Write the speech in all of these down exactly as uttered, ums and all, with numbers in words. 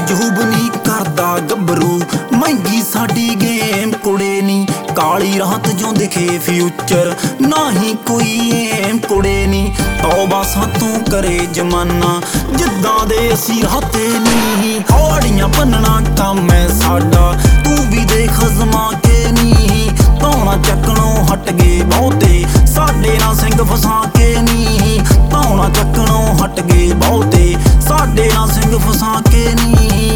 ਜੂਬ ਨੀ ਕਰਦਾ ਗੱਭਰੂ ਮਹਿੰਗੀ ਸਾਡੀ ਗੇਮ ਕੁੜੇ ਨੀ ਕਾਲੀ ਰਾਤ ਜੋ ਦਿਖੇ ਫਿਊਚਰ ਨਾ ਹੀ ਕੋਈ ਏਮ ਕੁੜੇ ਨੀ ਤੌਬਾ ਸਾਤੋਂ ਕਰੇ ਜਮਾਨਾ ਜਿੱਦਾਂ ਦੇ ਅਸੀਂ ਰਾਤੇ ਨੀ ਹੌੜੀਆਂ ਭੰਨਣਾ ਕੰਮ ਐ ਸਾਡਾ ਤੂੰ ਵੀ ਦੇਖ ਅਜ਼ਮਾ ਕੇ ਨੀ ਧੌਣਾ ਚੱਕਣੋਂ ਹਟ ਗਏ ਬਹੁਤੇ ਸਾਡੇ ਨਾਲ ਸਿੰਘ ਫਸਾ ਕੇ ਨੀ ਧੌਣਾ ਚੱਕਣੋਂ ਹਟ ਗਏ ਬਹੁਤੇ ਸਾਡੇ ਨਾਲ ਸਿੰਘ ਫਸਾ ਕੇ ਨੀ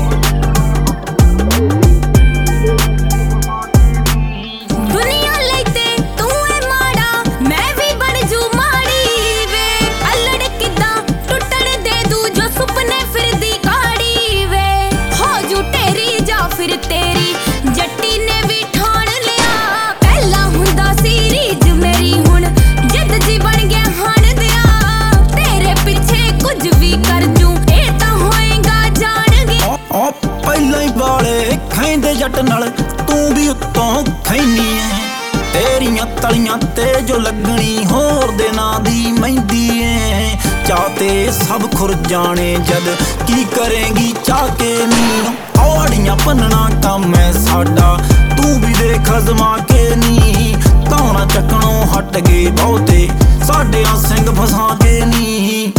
ਦੁਨੀਆ ਲਈ ਤੇ ਤੂੰ ਏ ਮਾੜਾ ਮੈਂ ਵੀ ਬਣ ਜੂ ਮਾੜੀ ਵੇ ਅਲੜ ਕਿੱਦਾਂ ਟੁੱਟਣ ਦੇ ਦੂ ਜੋ ਸੁਪਨੇ ਫਿਰਦੀ ਕਾੜੀ ਵੇ ਹੋ ਜੂ ਢੇਰੀ ਜਾਂ ਫਿਰ ਤੇਰੀ ਜੱਟੀ ਨੇ ਵੀ ਠਾਣ ਲਿਆ ਪਹਿਲਾਂ ਹੁੰਦਾ ਸੀ ਰੀਝ ਮੇਰੀ ਹੁਣ ਜਿੱਦ ਜੀ ਬਣ ਗਿਆ ਹਣ ਦਿਆ ਤੇਰੇ ਪਿੱਛੇ ਕੁਝ ਵੀ ਕਰ ਜੂ ਇਹ ਤਾਂ ਹੋਏਗਾ ਜਾਣ ਗਿਆ ਓ ਪਹਿਲਾਂ ਹੀ ਵਾਲੇ ਖੈਂਦੇ ਜੱਟ ਨਾਲ ਤੂੰ ਵੀ ਉੱਤੋਂ ਖੈਨੀ ਐ ਤੇਰੀਆਂ ਤਲੀਆਂ ਤੇ ਜੋ ਲੱਗਣੀ ਹੋਰ ਦੇ ਨਾਂ ਦੀ ਮਹਿੰਦੀ ਐ ਚਾਹ ਤੇ ਸਭ ਖੁਰ ਜਾਣੇ ਜਦ ਕੀ ਕਰੇਂਗੀ ਚਾਹ ਕੇ ਨੀ ਹੌੜੀਆਂ ਭੰਨਣਾ ਕੰਮ ਐ ਸਾਡਾ ਤੂੰ ਵੀ ਦੇਖ ਅਜ਼ਮਾ ਕੇ ਨੀ ਧੌਣਾ ਚੱਕਣੋਂ ਹਟ ਗਏ ਬਹੁਤੇ ਸਾਡੇ ਆ ਸਿੰਘ ਫਸਾ ਕੇ ਨੀ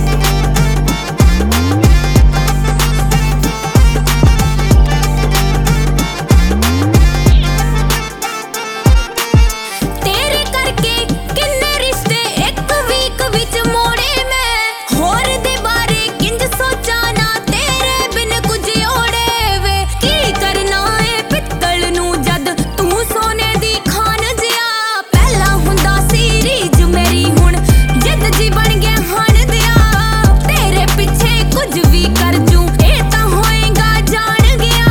ਤੇਰੇ ਕਰਕੇ ਕਿੰਨੇ ਰਿਸ਼ਤੇ ਇੱਕ ਵੀਕ ਵਿੱਚ ਮੋੜੇ ਮੈਂ ਹੋਰ ਦੇ ਬਾਰੇ ਕਿੰਜ ਸੋਚਾਂ ਨਾ ਤੇਰੇ ਬਿਨ ਕੁਝ ਓੜੇ ਵੇ ਕੀ ਕਰਨਾ ਏ ਪਿੱਤਲ ਨੂੰ ਜਦ ਤੂੰ ਸੋਨੇ ਦੀ ਖਾਨ ਜਿਆ ਪਹਿਲਾਂ ਹੁੰਦਾ ਸੀ ਰੀਝ ਮੇਰੀ ਹੁਣ ਜਿੱਦ ਜੀ ਬਣ ਗਿਆ ਹਣ ਦਿਆ ਤੇਰੇ ਪਿੱਛੇ ਕੁਝ ਵੀ ਕਰ ਜੂ ਇਹ ਤਾਂ ਹੋਏਗਾ ਜਾਣ ਗਿਆ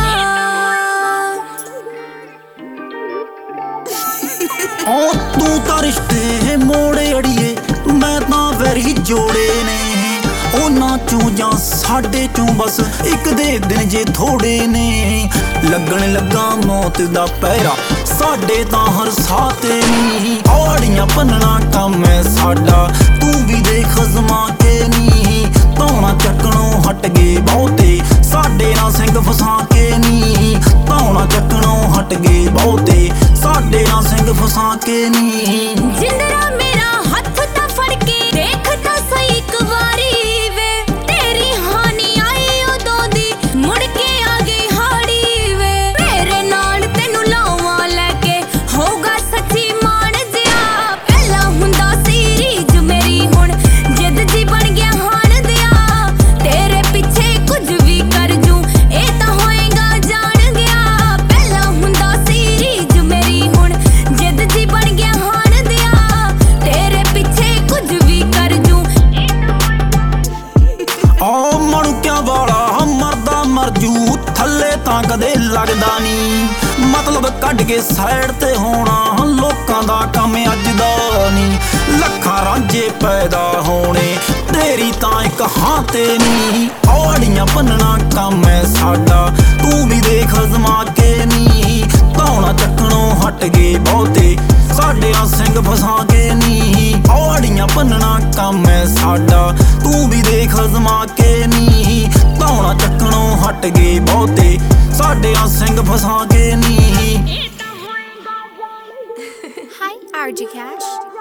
ਓ ਤੂੰ ਤਾਂ ਰਿਸ਼ਤੇ ਮੋੜੇ ਅੜੀਏ ਮੈਂ ਤਾਂ ਵੈਰੀ ਜੋੜੇ ਨੇ ਉਹਨਾਂ ਚੋਂ ਜਾਂ ਸਾਡੇ ਚੋਂ ਬਸ ਇੱਕ ਦੇ ਦਿਨ ਜੇ ਥੋੜੇ ਨੇ ਲੱਗਣ ਲੱਗਾ ਮੌਤ ਦਾ ਪਹਿਰਾ ਸਾਡੇ ਤਾਂ ਹਰ ਸਾਹ ਤੇ ਨੀ ਹੌੜੀਆਂ ਭੰਨਣਾ ਕੰਮ ਐ ਸਾਡਾ ਤੂੰ ਵੀ ਦੇਖ ਅਜ਼ਮਾ ਕੇ ਨੀ ਧੌਣਾ ਚੱਕਣੋਂ ਹਟ ਗਏ ਬਹੁਤੇ ਸਾਡੇ ਨਾਲ ਸਿੰਘ ਫਸਾ ਕੇ ਨੀ ਧੌਣਾ ਚੱਕਣੋਂ ਹਟ ਗਏ ਬਹੁਤੇ ਸਾਡੇ ਨਾਲ ਸਿੰਘ ਫਸਾ ਕੇ ਨੀ ਜਿੰਦਰਾ ਮੇਰਾ ਹੱਥ ਤਾਂ ਫੜ ਕੇ ਦੇਖ ਤਾਂ ਸਹੀ ਇੱਕ ਵਾਰੀ ਵੇ ਤੇਰੀ ਹਾਨੀ ਆਈ ਉਦੋਂ ਦੀ ਮੁੜ ਕੇ ਆ ਗਈ ਹਾੜੀ ਵੇ ਮੇਰੇ ਨਾਲ ਤੈਨੂੰ ਲਾਵਾਂ ਲੈ ਕੇ ਹੋਊਗਾ ਸੱਚੀ ਮਾਣ ਜਿਆ ਪਹਿਲਾਂ ਹੁੰਦਾ ਸੀ ਰੀਝ ਮੇਰੀ ਹੁਣ ਜਿੱਦ ਜੀ ਬਣ ਗਿਆ ਹਾਣ ਦਿਆ ਤੇਰੇ ਪਿੱਛੇ ਕੁਝ ਵੀ ਕਰ ਜੂ ਇਹ ਤਾਂ ਹੋਏਗਾ ਜਾਣ ਗਿਆ ਪਹਿਲਾਂ ਹੁੰਦਾ ਸੀ ਰੀਝ ਮੇਰੀ ਹੁਣ ਜਿੱਦ ਜੀ ਬਣ ਗਿਆ ਹਾਣ ਦਿਆ ਤੇਰੇ ਪਿੱਛੇ ਕੁਝ ਵੀ ਕਰ ਜੂ ਓ ਮਣਕਿਆਂ ਵਾਲਾ ਮਰਦਾ ਮਰ ਜੂ ਥੱਲੇ ਤਾਂ ਕਦੇ ਲੱਗਦਾ ਨੀ ਮਤਲਬ ਕੱਢ ਕੇ ਸਾਈਡ ਤੇ ਹੋਣਾ ਲੋਕਾਂ ਦਾ ਕੰਮ ਅੱਜ ਦਾ ਨੀ ਲੱਖਾਂ ਰਾਂਝੇ ਪੈਦਾ ਹੋਣੇ ਤੇਰੀ ਤਾਂ ਇੱਕ ਹਾਂ ਤੇ ਨੀ ਹੌੜੀਆਂ ਭੰਨਣਾ ਕੰਮ ਐ ਸਾਡਾ ਤੂੰ ਵੀ ਦੇਖ ਅਜ਼ਮਾ ਕੇ ਨੀ ਧੌਣਾ ਚੱਕਣੋਂ ਹਟ ਗਏ ਬਹੁਤੇ ਸਾਡੇ ਆ ਸਿੰਘ ਫਸਾ ਕੇ ਨੀ ਹੌੜੀਆਂ ਭੰਨਣਾ ਕੰਮ ਐ ਸਾਡਾ ਤੂੰ ਵੀ ਦੇਖ ਅਜ਼ਮਾ ਕੇ ਨੀ ਧੌਣਾ ਚੱਕਣੋਂ ਹਟ ਗਏ ਬਹੁਤੇ ਸਾਡੇ ਆ ਸਿੰਘ ਫਸਾ ਕੇ ਨੀ Hi, R J Cash.